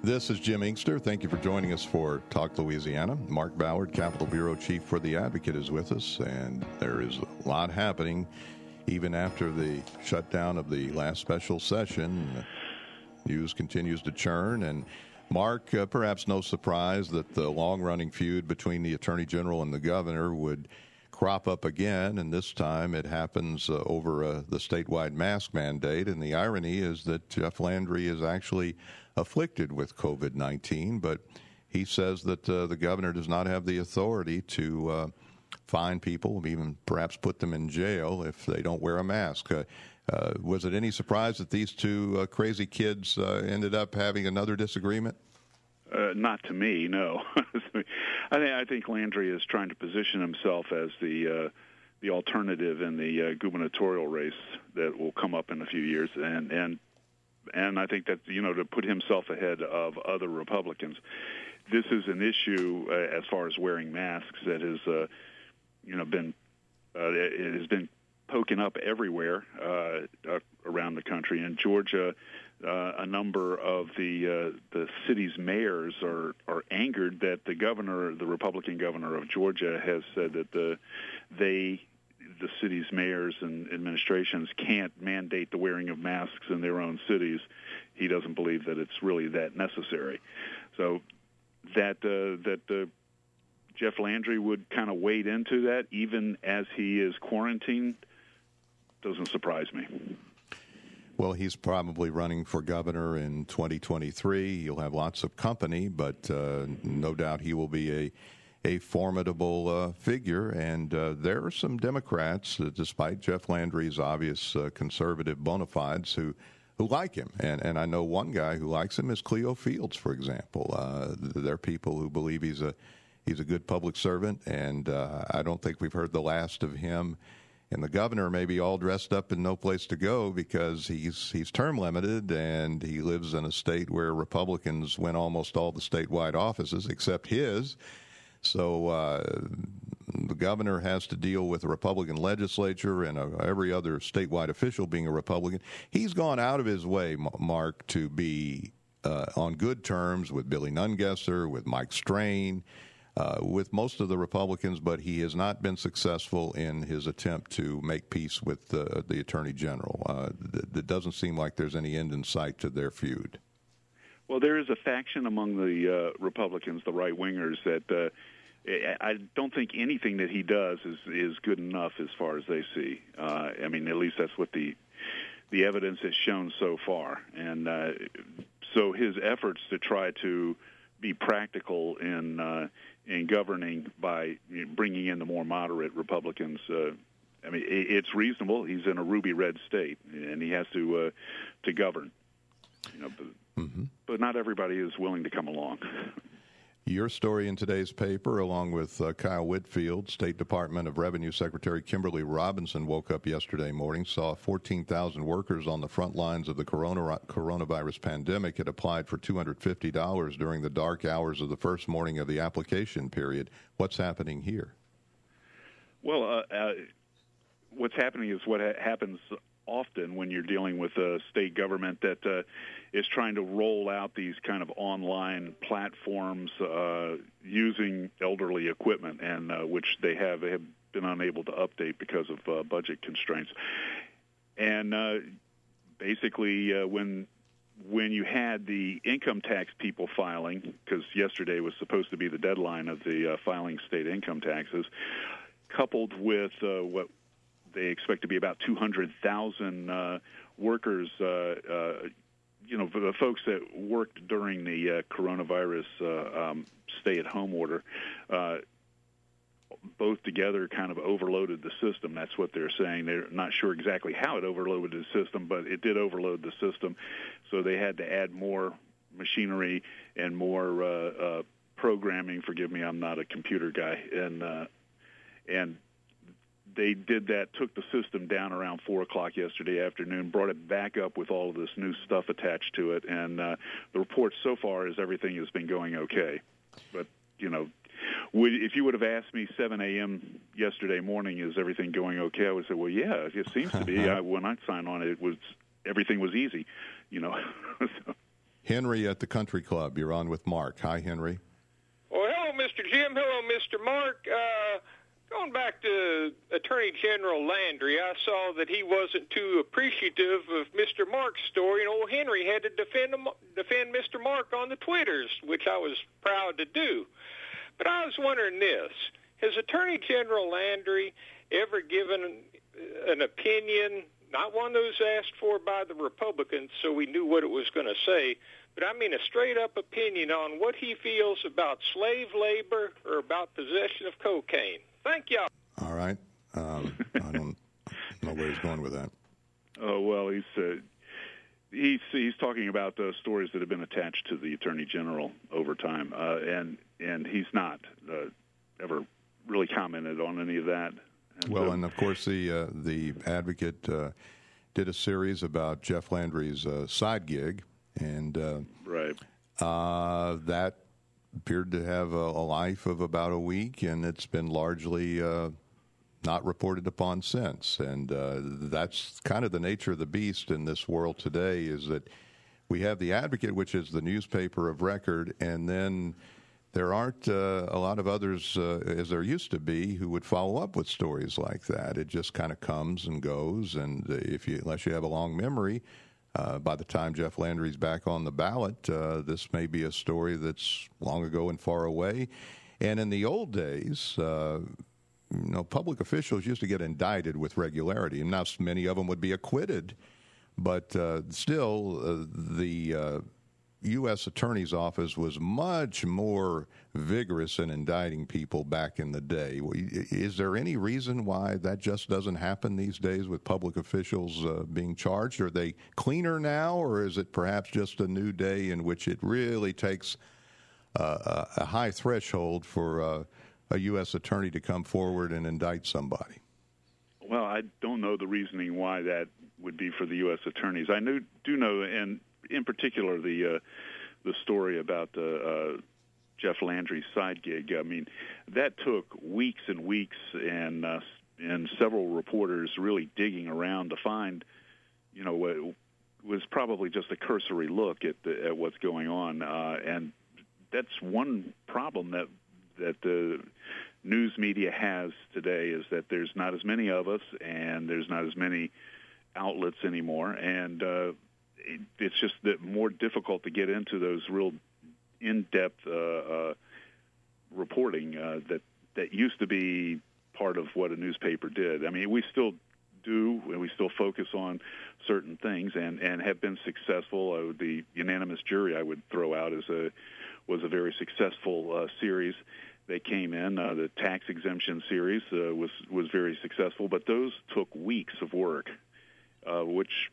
This is Jim Inkster. Thank you for joining us for Talk Louisiana. Mark Ballard, Capitol Bureau Chief for The Advocate, is with us, and there is a lot happening even after the shutdown of the last special session. News continues to churn, and Mark, perhaps no surprise that the long-running feud between the Attorney General and the Governor would crop up again, and this time it happens over the statewide mask mandate. And the irony is that Jeff Landry is actually afflicted with COVID-19, but he says that the governor does not have the authority to fine people, even perhaps put them in jail if they don't wear a mask. Was it any surprise that these two crazy kids ended up having another disagreement? Not to me, no. I think Landry is trying to position himself as the alternative in the gubernatorial race that will come up in a few years, and I think that to put himself ahead of other Republicans. This is an issue as far as wearing masks that has it has been poking up everywhere around the country. In Georgia, a number of the city's mayors are angered that the Republican governor of Georgia, has said that the city's mayors and administrations can't mandate the wearing of masks in their own cities. He doesn't believe that it's really that necessary. So that Jeff Landry would kind of wade into that, even as he is quarantined, doesn't surprise me. Well, he's probably running for governor in 2023. He'll have lots of company, but no doubt he will be a formidable figure. And there are some Democrats, despite Jeff Landry's obvious conservative bona fides, who like him. And I know one guy who likes him is Cleo Fields, for example. There are people who believe he's a good public servant, and I don't think we've heard the last of him. And the governor may be all dressed up and no place to go because he's term limited, and he lives in a state where Republicans win almost all the statewide offices except his. So the governor has to deal with a Republican legislature and every other statewide official being a Republican. He's gone out of his way, Mark, to be on good terms with Billy Nungesser, with Mike Strain, with most of the Republicans, but he has not been successful in his attempt to make peace with the Attorney General. It doesn't seem like there's any end in sight to their feud. Well, there is a faction among the Republicans, the right-wingers, that I don't think anything that he does is good enough as far as they see. I mean, at least that's what the evidence has shown so far. And so his efforts to try to be practical in governing by bringing in the more moderate Republicans, I mean, it's reasonable. He's in a ruby red state, and he has to govern. But not everybody is willing to come along. Your story in today's paper, along with Kyle Whitfield, State Department of Revenue Secretary Kimberly Robinson woke up yesterday morning, saw 14,000 workers on the front lines of the coronavirus pandemic had applied for $250 during the dark hours of the first morning of the application period. What's happening here? Well, what's happening is what happens often when you're dealing with a state government that is trying to roll out these kind of online platforms using elderly equipment, and which they have been unable to update because of budget constraints. And basically, when you had the income tax people filing, because yesterday was supposed to be the deadline of the filing state income taxes, coupled with what they expect to be about 200,000 workers, for the folks that worked during the coronavirus stay-at-home order, both together kind of overloaded the system. That's what they're saying. They're not sure exactly how it overloaded the system, but it did overload the system. So they had to add more machinery and more programming. Forgive me, I'm not a computer guy. And they did that, took the system down around 4 o'clock yesterday afternoon, brought it back up with all of this new stuff attached to it. And the report so far is everything has been going okay. But, if you would have asked me 7 a.m. yesterday morning, is everything going okay? I would say, well, yeah, it seems to be. When I signed on, everything was easy, So. Henry at the Country Club. You're on with Mark. Hi, Henry. Well, hello, Mr. Jim. Hello, Mr. Mark. Going back to Attorney General Landry, I saw that he wasn't too appreciative of Mr. Mark's story, and old Henry had to defend Mr. Mark on the Twitters, which I was proud to do. But I was wondering this. Has Attorney General Landry ever given an opinion, not one that was asked for by the Republicans so we knew what it was going to say, but I mean a straight-up opinion on what he feels about slave labor or about possession of cocaine? Thank you. All right. I don't know where he's going with that. Oh, well, he's talking about stories that have been attached to the Attorney General over time, and he's not ever really commented on any of that. And of course, the Advocate did a series about Jeff Landry's side gig, and right. That appeared to have a life of about a week, and it's been largely not reported upon since. And that's kind of the nature of the beast in this world today, is that we have the Advocate, which is the newspaper of record, and then there aren't a lot of others, as there used to be, who would follow up with stories like that. It just kind of comes and goes, and unless you have a long memory, by the time Jeff Landry's back on the ballot, this may be a story that's long ago and far away. And in the old days, public officials used to get indicted with regularity, and now many of them would be acquitted. But still, the U.S. Attorney's Office was much more vigorous in indicting people back in the day. Is there any reason why that just doesn't happen these days with public officials being charged? Are they cleaner now, or is it perhaps just a new day in which it really takes a high threshold for a U.S. attorney to come forward and indict somebody? Well, I don't know the reasoning why that would be for the U.S. attorneys. I do know, and in particular, the story about Jeff Landry's side gig. I mean, that took weeks and weeks, and several reporters really digging around to find, what was probably just a cursory look at what's going on. And that's one problem that the news media has today, is that there's not as many of us, and there's not as many outlets anymore, and it's just more difficult to get into those real in-depth reporting that used to be part of what a newspaper did. I mean, we still do, and we still focus on certain things, and have been successful. The Unanimous Jury, I would throw out, was a very successful series. They came in. The tax exemption series was very successful, but those took weeks of work, which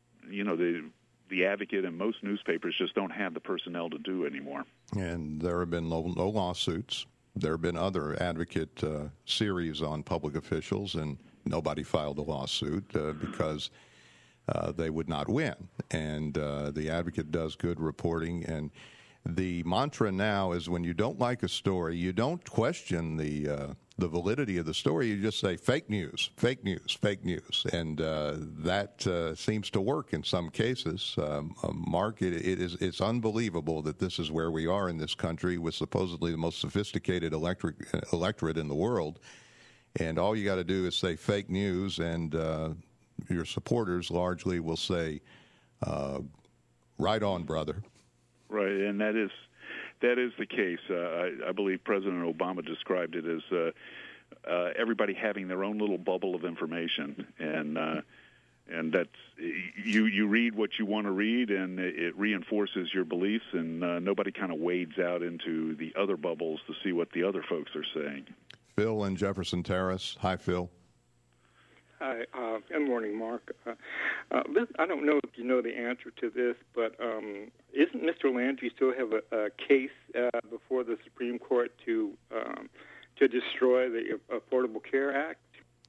the Advocate and most newspapers just don't have the personnel to do anymore. And there have been no lawsuits. There have been other Advocate series on public officials, and nobody filed a lawsuit because they would not win. And the Advocate does good reporting, and the mantra now is when you don't like a story, you don't question the validity of the story. You just say fake news, fake news, fake news, and that seems to work in some cases. Mark, it's unbelievable that this is where we are in this country with supposedly the most sophisticated electorate in the world, and all you got to do is say fake news, and your supporters largely will say, "Right on, brother." Right, and that is the case. I believe President Obama described it as everybody having their own little bubble of information, and that's you read what you want to read, and it reinforces your beliefs, and nobody kind of wades out into the other bubbles to see what the other folks are saying. Phil in Jefferson Terrace. Hi, Phil. Hi. Good morning, Mark. I don't know if you know the answer to this, but isn't Mr. Landry still have a case before the Supreme Court to destroy the Affordable Care Act?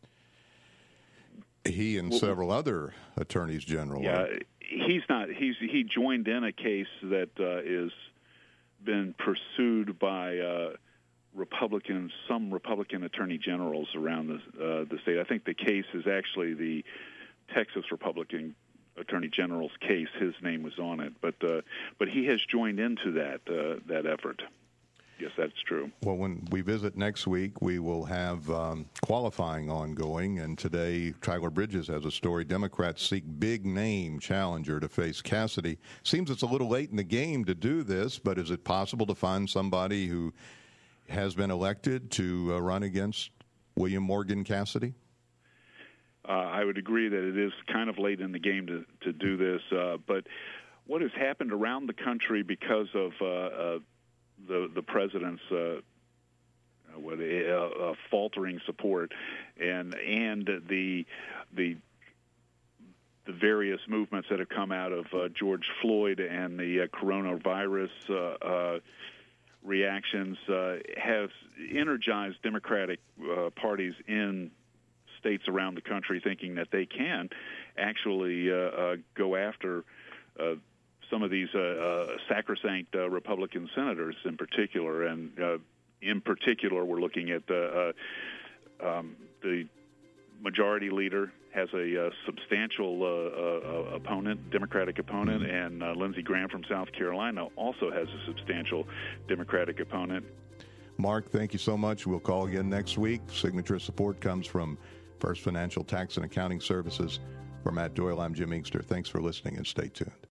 He and several other attorneys general. Yeah, he's not. He joined in a case that is been pursued by some Republican attorney generals around the state. I think the case is actually the Texas Republican Attorney General's case, his name was on it. But he has joined into that effort. Yes, that's true. Well, when we visit next week, we will have qualifying ongoing, and today Tyler Bridges has a story. Democrats seek big-name challenger to face Cassidy. Seems it's a little late in the game to do this, but is it possible to find somebody who has been elected to run against William Morgan Cassidy? I would agree that it is kind of late in the game to do this, but what has happened around the country because of the president's faltering support and the various movements that have come out of George Floyd and the coronavirus reactions have energized Democratic parties in states around the country, thinking that they can actually go after some of these sacrosanct Republican senators in particular. And in particular, we're looking at the majority leader has a substantial opponent, Democratic opponent, and Lindsey Graham from South Carolina also has a substantial Democratic opponent. Mark, thank you so much. We'll call again next week. Signature support comes from First Financial Tax and Accounting Services. For Matt Doyle, I'm Jim Inkster. Thanks for listening, and stay tuned.